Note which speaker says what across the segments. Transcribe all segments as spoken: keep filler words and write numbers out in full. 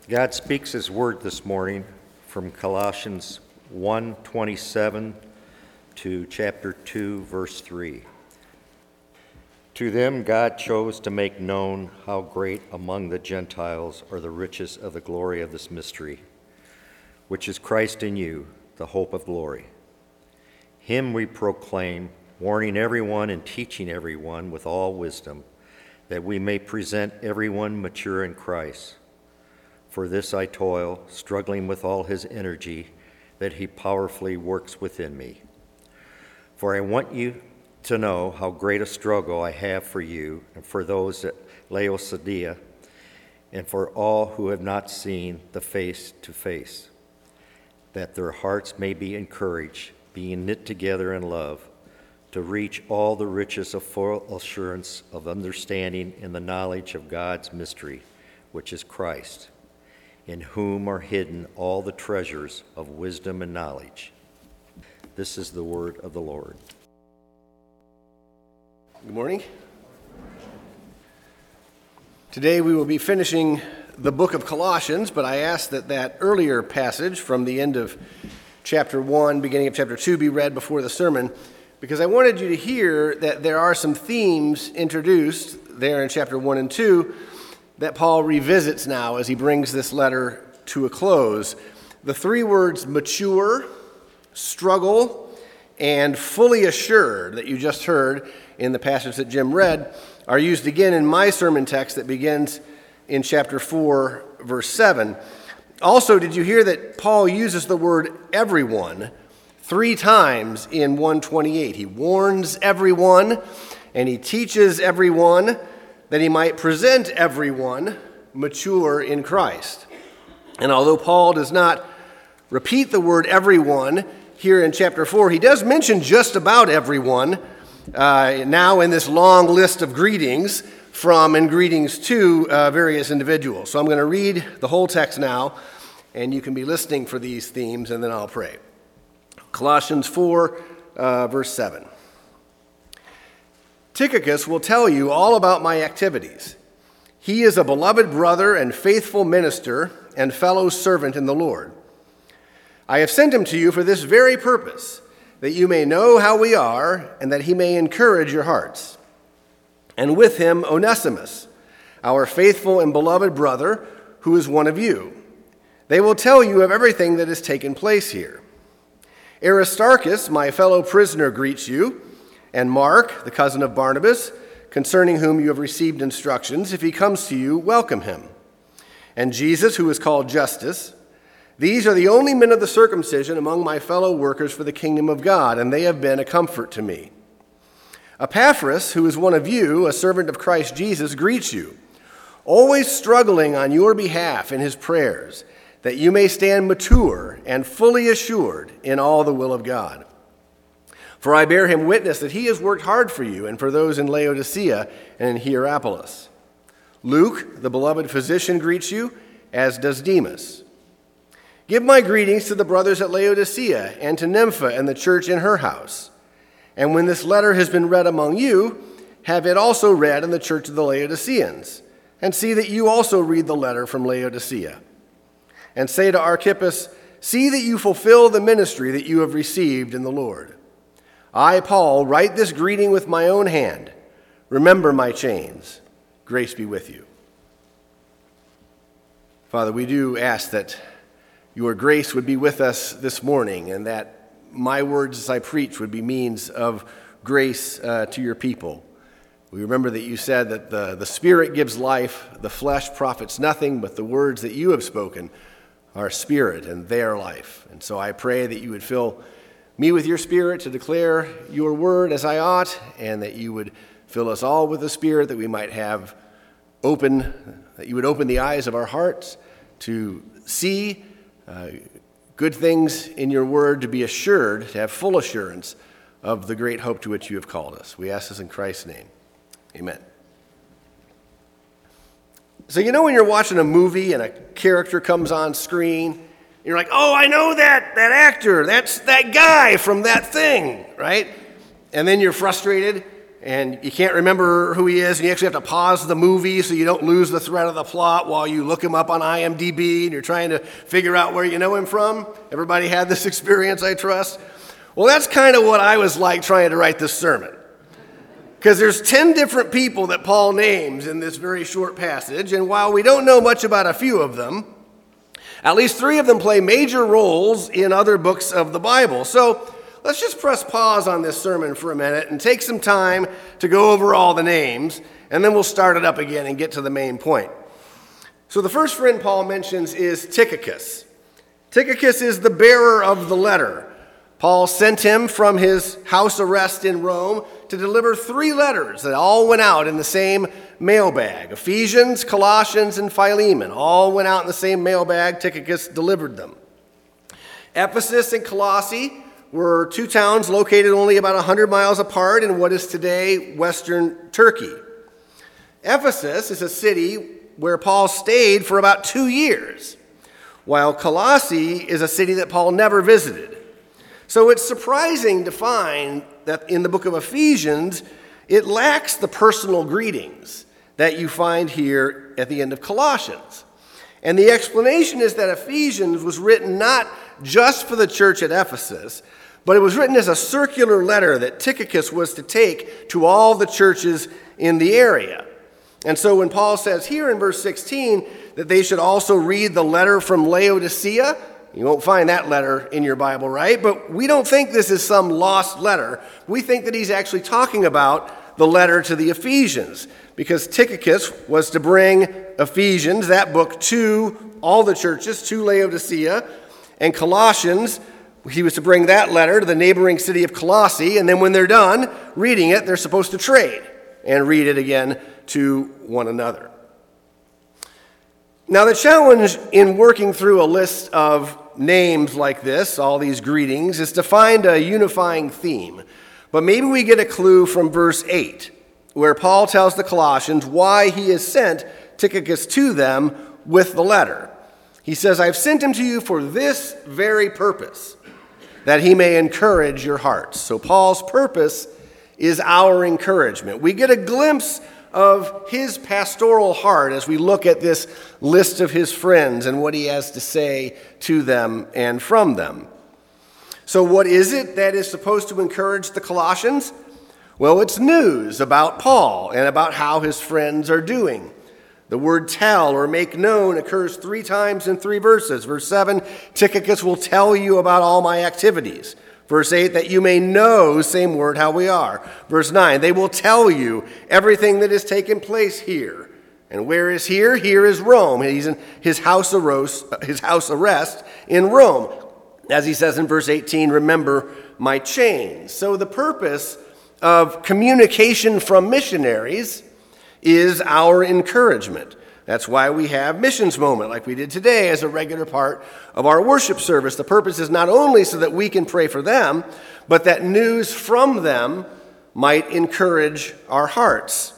Speaker 1: God speaks his word this morning from Colossians one twenty-seven to chapter two, verse three. To them God chose to make known how great among the Gentiles are the riches of the glory of this mystery, which is Christ in you, the hope of glory. Him we proclaim, warning everyone and teaching everyone with all wisdom, that we may present everyone mature in Christ. For this I toil, struggling with all his energy, that he powerfully works within me. For I want you to know how great a struggle I have for you and for those at Laodicea, and for all who have not seen the face to face, that their hearts may be encouraged, being knit together in love, to reach all the riches of full assurance of understanding in the knowledge of God's mystery, which is Christ, in whom are hidden all the treasures of wisdom and knowledge. This is the word of the Lord.
Speaker 2: Good morning. Today we will be finishing the book of Colossians, but I ask that that earlier passage from the end of chapter one, beginning of chapter two, be read before the sermon, because I wanted you to hear that there are some themes introduced there in chapter one and two that Paul revisits now as he brings this letter to a close. The three words mature, struggle, and fully assured that you just heard in the passage that Jim read are used again in my sermon text that begins in chapter four, verse seven. Also, did you hear that Paul uses the word everyone three times in one twenty-eight? He warns everyone and he teaches everyone that he might present everyone mature in Christ. And although Paul does not repeat the word everyone here in chapter four, he does mention just about everyone uh, now in this long list of greetings from and greetings to uh, various individuals. So I'm going to read the whole text now, and you can be listening for these themes, and then I'll pray. Colossians four, uh, verse seven. Tychicus will tell you all about my activities. He is a beloved brother and faithful minister and fellow servant in the Lord. I have sent him to you for this very purpose, that you may know how we are and that he may encourage your hearts. And with him Onesimus, our faithful and beloved brother, who is one of you. They will tell you of everything that has taken place here. Aristarchus, my fellow prisoner, greets you, and Mark, the cousin of Barnabas, concerning whom you have received instructions. If he comes to you, welcome him. And Jesus, who is called Justus. These are the only men of the circumcision among my fellow workers for the kingdom of God, and they have been a comfort to me. Epaphras, who is one of you, a servant of Christ Jesus, greets you, always struggling on your behalf in his prayers, that you may stand mature and fully assured in all the will of God. For I bear him witness that he has worked hard for you and for those in Laodicea and in Hierapolis. Luke, the beloved physician, greets you, as does Demas. Give my greetings to the brothers at Laodicea and to Nympha and the church in her house. And when this letter has been read among you, have it also read in the church of the Laodiceans, and see that you also read the letter from Laodicea. And say to Archippus, see that you fulfill the ministry that you have received in the Lord. I, Paul, write this greeting with my own hand. Remember my chains. Grace be with you. Father, we do ask that your grace would be with us this morning, and that my words as I preach would be means of grace uh, to your people. We remember that you said that the, the Spirit gives life, the flesh profits nothing, but the words that you have spoken are spirit and they are life. And so I pray that you would fill me with your Spirit to declare your word as I ought, and that you would fill us all with the Spirit, that we might have open, that you would open the eyes of our hearts to see uh, good things in your word, to be assured, to have full assurance of the great hope to which you have called us. We ask this in Christ's name. Amen. So you know when you're watching a movie and a character comes on screen, you're like, oh, I know that, that actor, that's that guy from that thing, right? And then you're frustrated and you can't remember who he is, and you actually have to pause the movie so you don't lose the thread of the plot while you look him up on I M D B and you're trying to figure out where you know him from. Everybody had this experience, I trust. Well, that's kind of what I was like trying to write this sermon. Because there's ten different people that Paul names in this very short passage, and while we don't know much about a few of them, at least three of them play major roles in other books of the Bible. So let's just press pause on this sermon for a minute and take some time to go over all the names, and then we'll start it up again and get to the main point. So the first friend Paul mentions is Tychicus. Tychicus is the bearer of the letter. Paul sent him from his house arrest in Rome to deliver three letters that all went out in the same mailbag. Ephesians, Colossians, and Philemon all went out in the same mailbag. Tychicus delivered them. Ephesus and Colossae were two towns located only about one hundred miles apart in what is today western Turkey. Ephesus is a city where Paul stayed for about two years, while Colossae is a city that Paul never visited. So it's surprising to find that in the book of Ephesians, it lacks the personal greetings that you find here at the end of Colossians. And the explanation is that Ephesians was written not just for the church at Ephesus, but it was written as a circular letter that Tychicus was to take to all the churches in the area. And so when Paul says here in verse sixteen that they should also read the letter from Laodicea, you won't find that letter in your Bible, right? But we don't think this is some lost letter. We think that he's actually talking about the letter to the Ephesians, because Tychicus was to bring Ephesians, that book, to all the churches, to Laodicea, and Colossians, he was to bring that letter to the neighboring city of Colossae, and then when they're done reading it, they're supposed to trade and read it again to one another. Now, the challenge in working through a list of names like this, all these greetings, is to find a unifying theme. But maybe we get a clue from verse eight, where Paul tells the Colossians why he has sent Tychicus to them with the letter. He says, "I've sent him to you for this very purpose, that he may encourage your hearts." So Paul's purpose is our encouragement. We get a glimpse of his pastoral heart as we look at this list of his friends and what he has to say to them and from them. So what is it that is supposed to encourage the Colossians? Well, it's news about Paul and about how his friends are doing. The word tell or make known occurs three times in three verses. Verse seven, Tychicus will tell you about all my activities. Verse eight, that you may know, same word, how we are. Verse nine, they will tell you everything that has taken place here. And where is here? Here is Rome. He's in his house arrest, his house arrest in Rome. As he says in verse eighteen, remember my chains. So the purpose of communication from missionaries is our encouragement. That's why we have Missions Moment like we did today as a regular part of our worship service. The purpose is not only so that we can pray for them, but that news from them might encourage our hearts.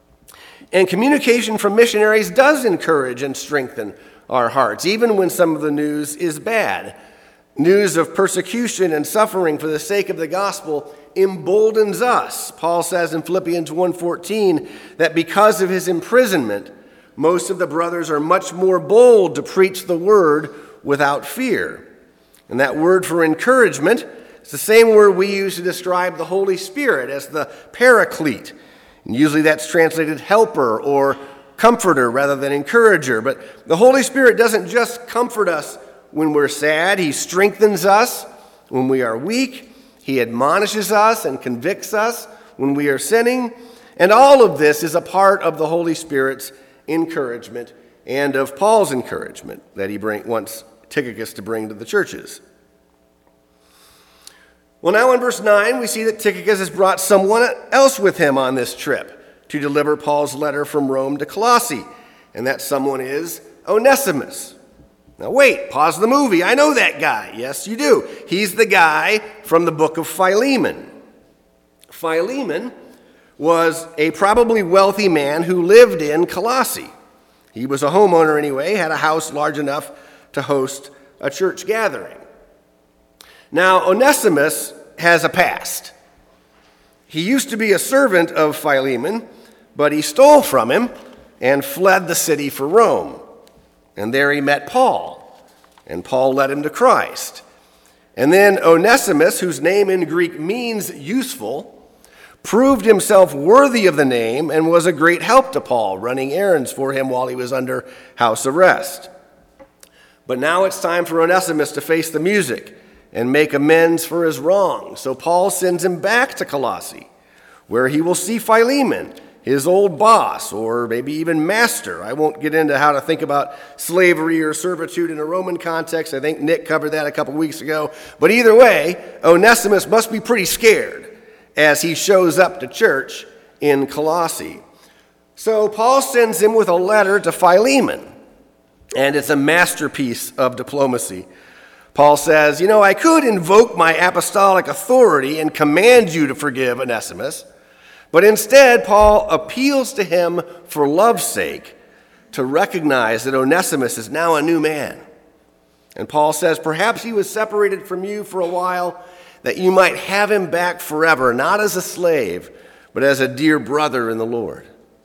Speaker 2: And communication from missionaries does encourage and strengthen our hearts, even when some of the news is bad. News of persecution and suffering for the sake of the gospel emboldens us. Paul says in Philippians one fourteen that because of his imprisonment, most of the brothers are much more bold to preach the word without fear. And that word for encouragement is the same word we use to describe the Holy Spirit as the paraclete. And usually that's translated helper or comforter rather than encourager. But the Holy Spirit doesn't just comfort us when we're sad. He strengthens us when we are weak. He admonishes us and convicts us when we are sinning. And all of this is a part of the Holy Spirit's encouragement and of Paul's encouragement that he bring, wants Tychicus to bring to the churches. Well, now in verse nine, we see that Tychicus has brought someone else with him on this trip to deliver Paul's letter from Rome to Colossae, and that someone is Onesimus. Now wait, pause the movie. I know that guy. Yes, you do. He's the guy from the book of Philemon. Philemon was a probably wealthy man who lived in Colossae. He was a homeowner anyway, had a house large enough to host a church gathering. Now, Onesimus has a past. He used to be a servant of Philemon, but he stole from him and fled the city for Rome. And there he met Paul, and Paul led him to Christ. And then Onesimus, whose name in Greek means useful, proved himself worthy of the name and was a great help to Paul, running errands for him while he was under house arrest. But now it's time for Onesimus to face the music and make amends for his wrong. So Paul sends him back to Colossae, where he will see Philemon, his old boss, or maybe even master. I won't get into how to think about slavery or servitude in a Roman context. I think Nick covered that a couple weeks ago. But either way, Onesimus must be pretty scared as he shows up to church in Colossae. So Paul sends him with a letter to Philemon, and it's a masterpiece of diplomacy. Paul says, you know, I could invoke my apostolic authority and command you to forgive Onesimus, but instead Paul appeals to him for love's sake to recognize that Onesimus is now a new man. And Paul says, perhaps he was separated from you for a while, that you might have him back forever, not as a slave, but as a dear brother in the Lord.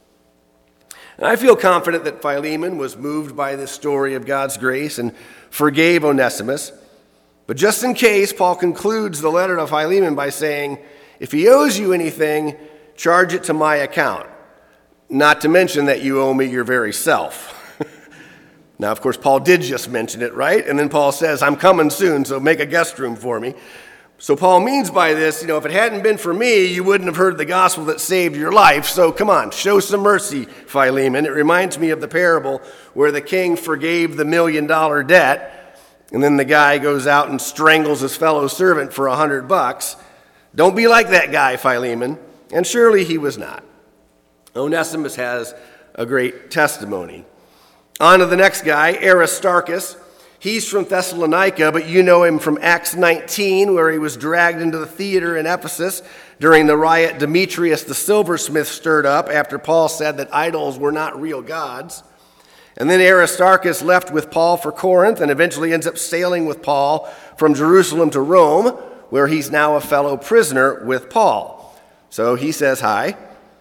Speaker 2: And I feel confident that Philemon was moved by this story of God's grace and forgave Onesimus. But just in case, Paul concludes the letter to Philemon by saying, if he owes you anything, charge it to my account, not to mention that you owe me your very self. Now, of course, Paul did just mention it, right? And then Paul says, I'm coming soon, so make a guest room for me. So Paul means by this, you know, if it hadn't been for me, you wouldn't have heard the gospel that saved your life. So come on, show some mercy, Philemon. It reminds me of the parable where the king forgave the million dollar debt, and then the guy goes out and strangles his fellow servant for a hundred bucks. Don't be like that guy, Philemon. And surely he was not. Onesimus has a great testimony. On to the next guy, Aristarchus. He's from Thessalonica, but you know him from Acts nineteen, where he was dragged into the theater in Ephesus during the riot Demetrius the silversmith stirred up after Paul said that idols were not real gods. And then Aristarchus left with Paul for Corinth and eventually ends up sailing with Paul from Jerusalem to Rome, where he's now a fellow prisoner with Paul. So he says hi.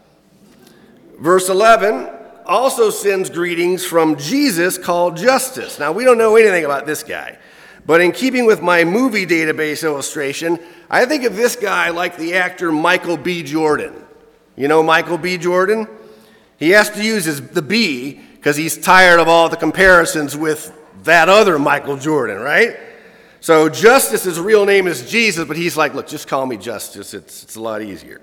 Speaker 2: Verse eleven also sends greetings from Jesus called Justus. Now, we don't know anything about this guy, but in keeping with my movie database illustration, I think of this guy like the actor Michael B. Jordan. You know Michael B. Jordan? He has to use his, the B because he's tired of all the comparisons with that other Michael Jordan, right? So Justus' real name is Jesus, but he's like, look, just call me Justus. It's, it's a lot easier.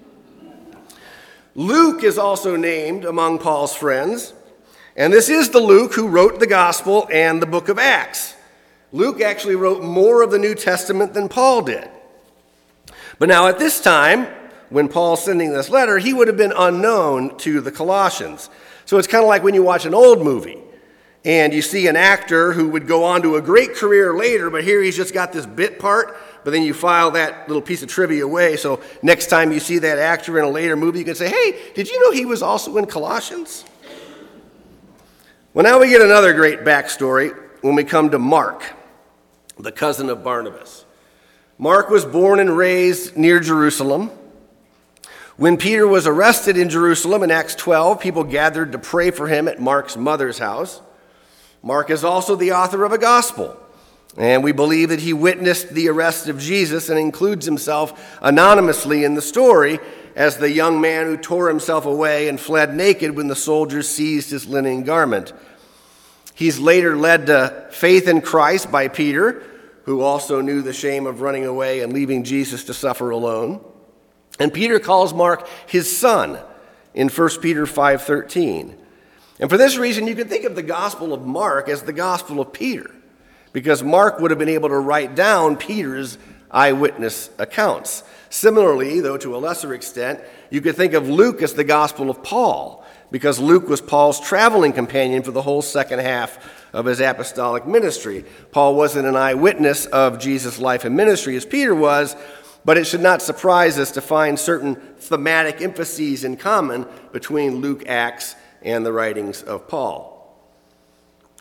Speaker 2: Luke is also named among Paul's friends, and this is the Luke who wrote the Gospel and the book of Acts. Luke actually wrote more of the New Testament than Paul did. But now at this time, when Paul's sending this letter, he would have been unknown to the Colossians. So it's kind of like when you watch an old movie, and you see an actor who would go on to a great career later, but here he's just got this bit part, but then you file that little piece of trivia away, so next time you see that actor in a later movie, you can say, hey, did you know he was also in Colossians? Well, now we get another great backstory when we come to Mark, the cousin of Barnabas. Mark was born and raised near Jerusalem. When Peter was arrested in Jerusalem in Acts twelve, people gathered to pray for him at Mark's mother's house. Mark is also the author of a gospel, and we believe that he witnessed the arrest of Jesus and includes himself anonymously in the story as the young man who tore himself away and fled naked when the soldiers seized his linen garment. He's later led to faith in Christ by Peter, who also knew the shame of running away and leaving Jesus to suffer alone. And Peter calls Mark his son in First Peter five thirteen. And for this reason, you can think of the Gospel of Mark as the Gospel of Peter, because Mark would have been able to write down Peter's eyewitness accounts. Similarly, though to a lesser extent, you could think of Luke as the Gospel of Paul, because Luke was Paul's traveling companion for the whole second half of his apostolic ministry. Paul wasn't an eyewitness of Jesus' life and ministry as Peter was, but it should not surprise us to find certain thematic emphases in common between Luke, Acts, and the writings of Paul.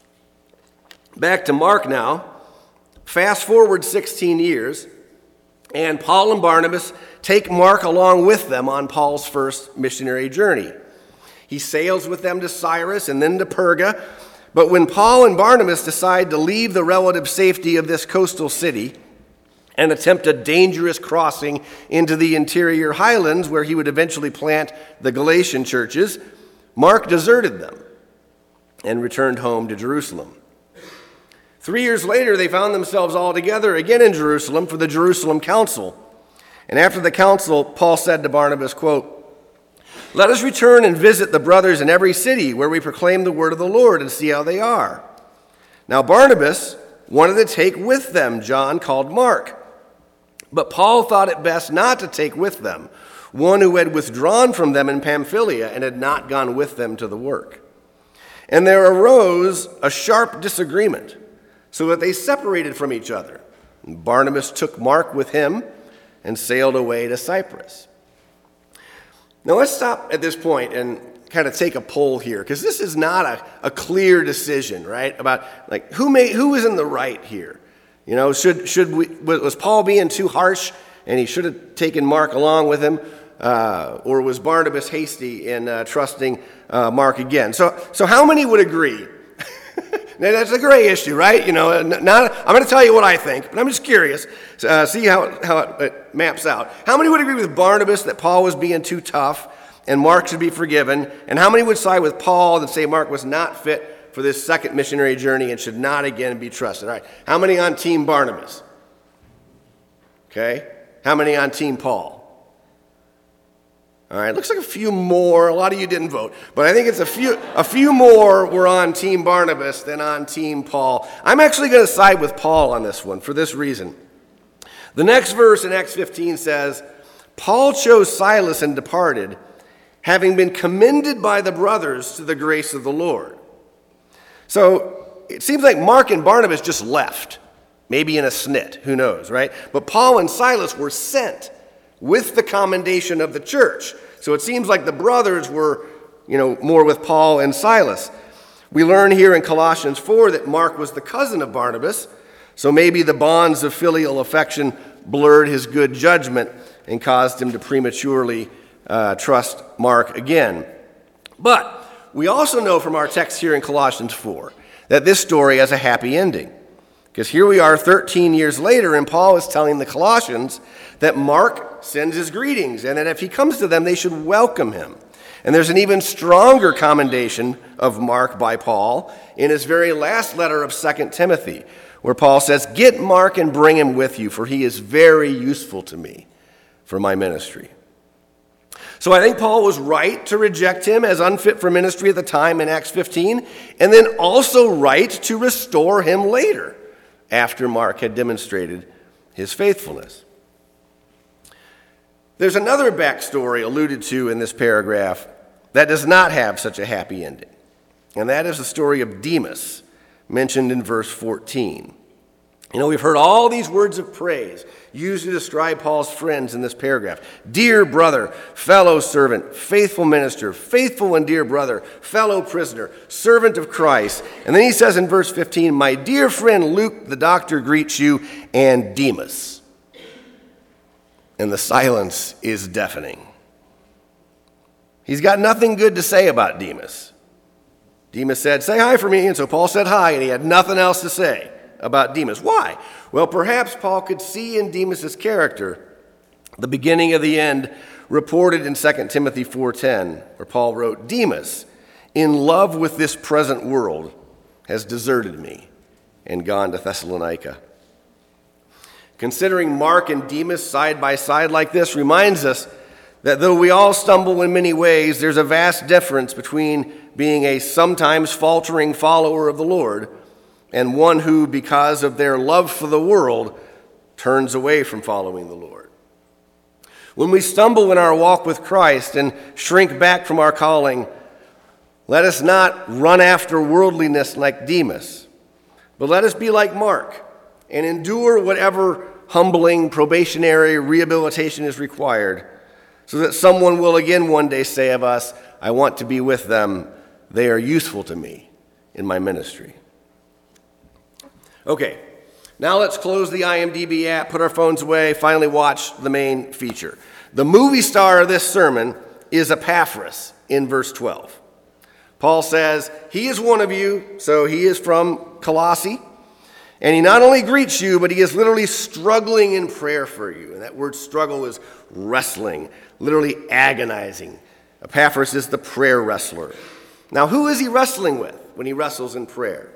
Speaker 2: Back to Mark now. Fast forward sixteen years, And Paul and Barnabas take Mark along with them on Paul's first missionary journey. He sails with them to Cyrus and then to Perga. But when Paul and Barnabas decide to leave the relative safety of this coastal city and attempt a dangerous crossing into the interior highlands where he would eventually plant the Galatian churches, Mark deserted them and returned home to Jerusalem. Three years later, they found themselves all together again in Jerusalem for the Jerusalem Council. And after the council, Paul said to Barnabas, quote, "Let us return and visit the brothers in every city where we proclaim the word of the Lord and see how they are." Now Barnabas wanted to take with them John called Mark, but Paul thought it best not to take with them one who had withdrawn from them in Pamphylia and had not gone with them to the work. And there arose a sharp disagreement, so that they separated from each other. And Barnabas took Mark with him and sailed away to Cyprus. Now let's stop at this point and kind of take a poll here, because this is not a, a clear decision, right? About like who made who is in the right here. You know, should should we was Paul being too harsh and he should have taken Mark along with him, uh, or was Barnabas hasty in uh, trusting uh, Mark again? So so how many would agree? Now, that's a gray issue, right? You know, not, I'm going to tell you what I think, but I'm just curious, uh, see how, how it, it maps out. How many would agree with Barnabas that Paul was being too tough and Mark should be forgiven? And how many would side with Paul and say Mark was not fit for this second missionary journey and should not again be trusted? All right, how many on Team Barnabas? Okay, how many on Team Paul? All right, looks like a few more. A lot of you didn't vote, but I think it's a few a few more were on Team Barnabas than on Team Paul. I'm actually going to side with Paul on this one for this reason. The next verse in Acts fifteen says, "Paul chose Silas and departed, having been commended by the brothers to the grace of the Lord." So it seems like Mark and Barnabas just left, maybe in a snit, who knows, right? But Paul and Silas were sent with the commendation of the church. So it seems like the brothers were, you know, more with Paul and Silas. We learn here in Colossians four that Mark was the cousin of Barnabas, so maybe the bonds of filial affection blurred his good judgment and caused him to prematurely uh, trust Mark again. But we also know from our text here in Colossians four that this story has a happy ending. Because here we are thirteen years later, and Paul is telling the Colossians that Mark sends his greetings, and that if he comes to them, they should welcome him. And there's an even stronger commendation of Mark by Paul in his very last letter of Second Timothy, where Paul says, "Get Mark and bring him with you, for he is very useful to me for my ministry." So I think Paul was right to reject him as unfit for ministry at the time in Acts fifteen, and then also right to restore him later, after Mark had demonstrated his faithfulness. There's another backstory alluded to in this paragraph that does not have such a happy ending, and that is the story of Demas, mentioned in verse fourteen. You know, we've heard all these words of praise used to describe Paul's friends in this paragraph. Dear brother, fellow servant, faithful minister, faithful and dear brother, fellow prisoner, servant of Christ. And then he says in verse fifteen, "My dear friend Luke, the doctor, greets you, and Demas." And the silence is deafening. He's got nothing good to say about Demas. Demas said, "Say hi for me," and so Paul said hi, and he had nothing else to say about Demas. Why? Well, perhaps Paul could see in Demas' character the beginning of the end reported in Second Timothy four ten, where Paul wrote, "Demas, in love with this present world, has deserted me and gone to Thessalonica." Considering Mark and Demas side by side like this reminds us that though we all stumble in many ways, there's a vast difference between being a sometimes faltering follower of the Lord and one who, because of their love for the world, turns away from following the Lord. When we stumble in our walk with Christ and shrink back from our calling, let us not run after worldliness like Demas, but let us be like Mark and endure whatever humbling probationary rehabilitation is required, so that someone will again one day say of us, "I want to be with them. They are useful to me in my ministry." Okay, Now let's close the I M D B app, put our phones away, finally watch the main feature. The movie star of this sermon is Epaphras in verse twelve. Paul says, he is one of you, so he is from Colossae, and he not only greets you, but he is literally struggling in prayer for you. And that word struggle is wrestling, literally agonizing. Epaphras is the prayer wrestler. Now, who is he wrestling with when he wrestles in prayer?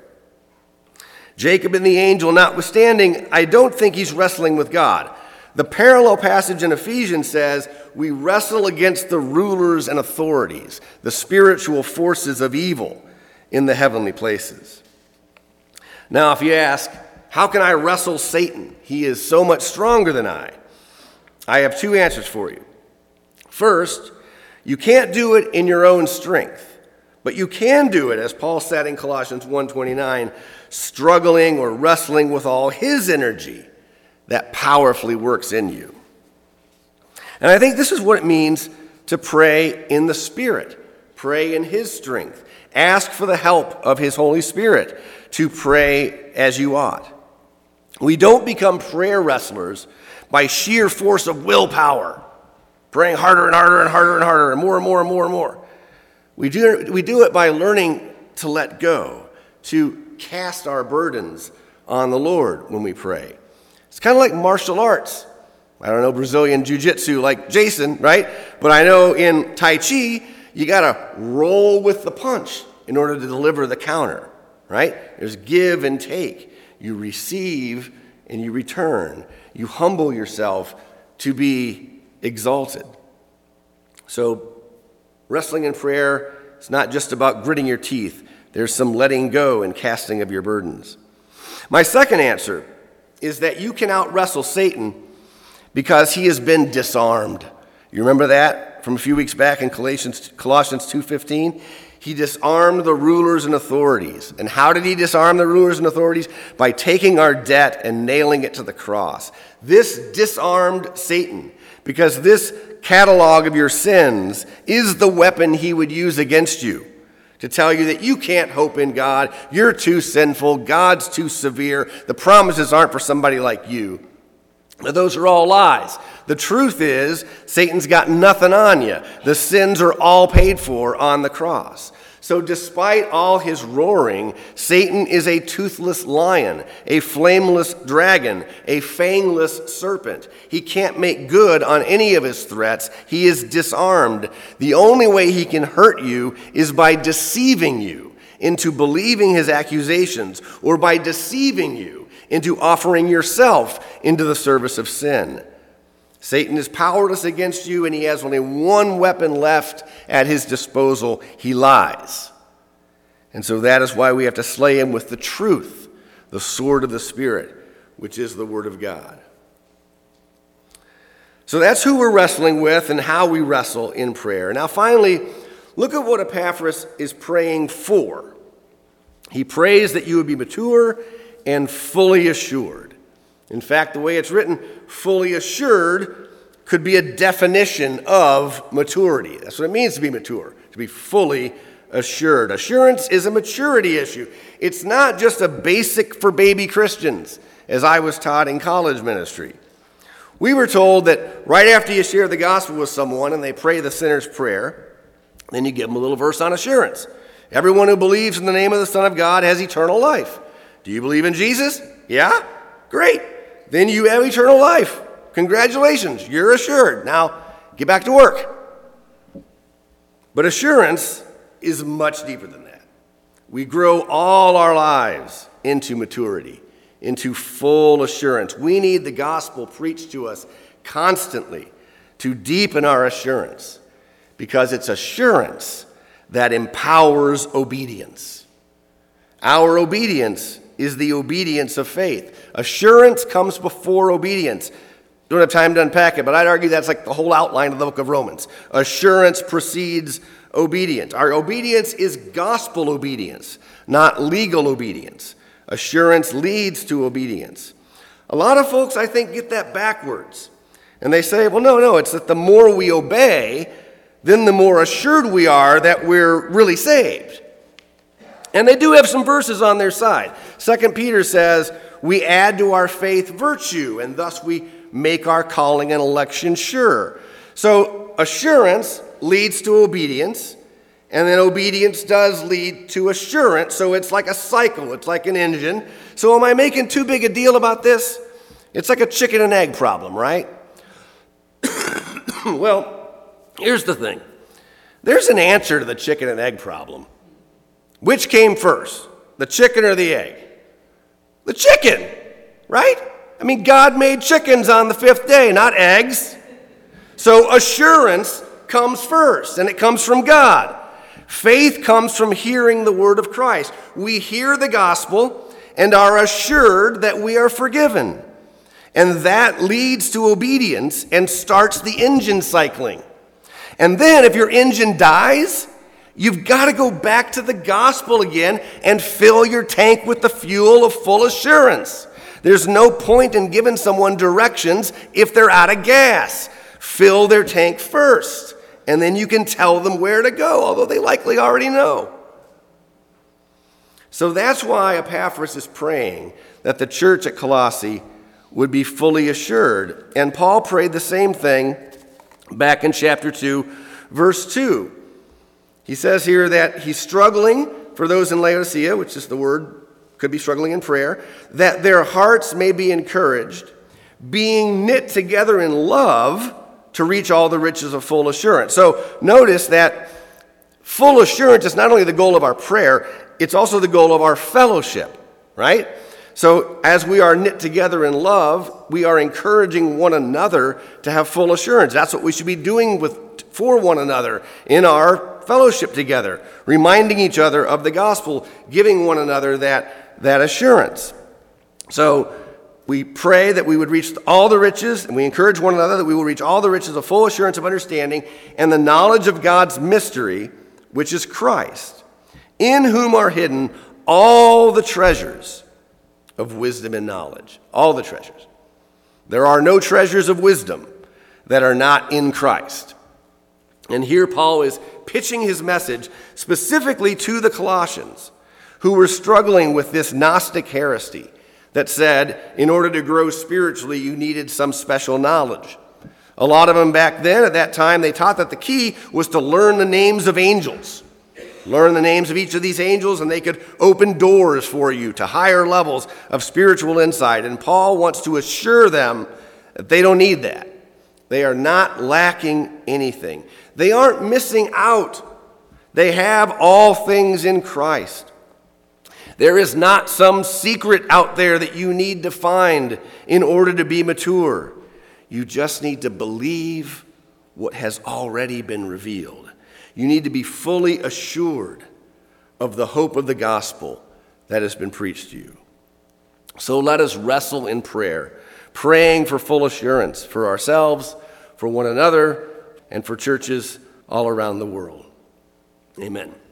Speaker 2: Jacob and the angel notwithstanding, I don't think he's wrestling with God. The parallel passage in Ephesians says, we wrestle against the rulers and authorities, the spiritual forces of evil in the heavenly places. Now, if you ask, how can I wrestle Satan? He is so much stronger than I. I have two answers for you. First, you can't do it in your own strength, but you can do it, as Paul said in Colossians one twenty-nine, struggling or wrestling with all his energy that powerfully works in you. And I think this is what it means to pray in the Spirit, pray in his strength, ask for the help of his Holy Spirit to pray as you ought. We don't become prayer wrestlers by sheer force of willpower, praying harder and harder and harder and harder and more and more and more and more. We do, we do it by learning to let go, to cast our burdens on the Lord when we pray. It's kind of like martial arts. I don't know Brazilian jiu-jitsu like Jason, right? But I know in Tai Chi, you got to roll with the punch in order to deliver the counter, right? There's give and take. You receive and you return. You humble yourself to be exalted. So wrestling in prayer, it's not just about gritting your teeth. There's some letting go and casting of your burdens. My second answer is that you can out-wrestle Satan because he has been disarmed. You remember that from a few weeks back in Colossians, Colossians two fifteen? He disarmed the rulers and authorities. And how did he disarm the rulers and authorities? By taking our debt and nailing it to the cross. This disarmed Satan because this catalog of your sins is the weapon he would use against you to tell you that you can't hope in God, you're too sinful, God's too severe, the promises aren't for somebody like you. Now, those are all lies. The truth is, Satan's got nothing on you. The sins are all paid for on the cross. So despite all his roaring, Satan is a toothless lion, a flameless dragon, a fangless serpent. He can't make good on any of his threats. He is disarmed. The only way he can hurt you is by deceiving you into believing his accusations, or by deceiving you into offering yourself into the service of sin. Satan is powerless against you, and he has only one weapon left at his disposal. He lies. And so that is why we have to slay him with the truth, the sword of the Spirit, which is the Word of God. So that's who we're wrestling with and how we wrestle in prayer. Now finally, look at what Epaphras is praying for. He prays that you would be mature and fully assured. In fact, the way it's written, fully assured, could be a definition of maturity. That's what it means to be mature, to be fully assured. Assurance is a maturity issue. It's not just a basic for baby Christians, as I was taught in college ministry. We were told that right after you share the gospel with someone and they pray the sinner's prayer, then you give them a little verse on assurance. Everyone who believes in the name of the Son of God has eternal life. Do you believe in Jesus? Yeah? Great. Then you have eternal life. Congratulations, you're assured. Now, get back to work. But assurance is much deeper than that. We grow all our lives into maturity, into full assurance. We need the gospel preached to us constantly to deepen our assurance, because it's assurance that empowers obedience. Our obedience is the obedience of faith. Assurance comes before obedience. Don't have time to unpack it, but I'd argue that's like the whole outline of the book of Romans. Assurance precedes obedience. Our obedience is gospel obedience, not legal obedience. Assurance leads to obedience. A lot of folks, I think, get that backwards. And they say, well, no, no, it's that the more we obey, then the more assured we are that we're really saved. And they do have some verses on their side. Second Peter says, we add to our faith virtue, and thus we make our calling and election sure. So assurance leads to obedience, and then obedience does lead to assurance. So it's like a cycle. It's like an engine. So am I making too big a deal about this? It's like a chicken and egg problem, right? Well, here's the thing. There's an answer to the chicken and egg problem. Which came first, the chicken or the egg? The chicken, right? I mean, God made chickens on the fifth day, not eggs. So assurance comes first, and it comes from God. Faith comes from hearing the word of Christ. We hear the gospel and are assured that we are forgiven. And that leads to obedience and starts the engine cycling. And then if your engine dies, you've got to go back to the gospel again and fill your tank with the fuel of full assurance. There's no point in giving someone directions if they're out of gas. Fill their tank first, and then you can tell them where to go, although they likely already know. So that's why Epaphras is praying that the church at Colossae would be fully assured. And Paul prayed the same thing back in chapter two, verse two. He says here that he's struggling for those in Laodicea, which is the word, could be struggling in prayer, that their hearts may be encouraged, being knit together in love to reach all the riches of full assurance. So notice that full assurance is not only the goal of our prayer, it's also the goal of our fellowship, right? So as we are knit together in love, we are encouraging one another to have full assurance. That's what we should be doing with for one another in our fellowship together, reminding each other of the gospel, giving one another that, that assurance. So we pray that we would reach all the riches, and we encourage one another that we will reach all the riches of full assurance of understanding and the knowledge of God's mystery, which is Christ, in whom are hidden all the treasures of wisdom and knowledge. All the treasures. There are no treasures of wisdom that are not in Christ. And here Paul is pitching his message specifically to the Colossians, who were struggling with this Gnostic heresy that said, in order to grow spiritually, you needed some special knowledge. A lot of them back then, at that time, they taught that the key was to learn the names of angels. Learn the names of each of these angels, and they could open doors for you to higher levels of spiritual insight. And Paul wants to assure them that they don't need that. They are not lacking anything. They aren't missing out. They have all things in Christ. There is not some secret out there that you need to find in order to be mature. You just need to believe what has already been revealed. You need to be fully assured of the hope of the gospel that has been preached to you. So let us wrestle in prayer, praying for full assurance for ourselves, for one another, and for churches all around the world. Amen.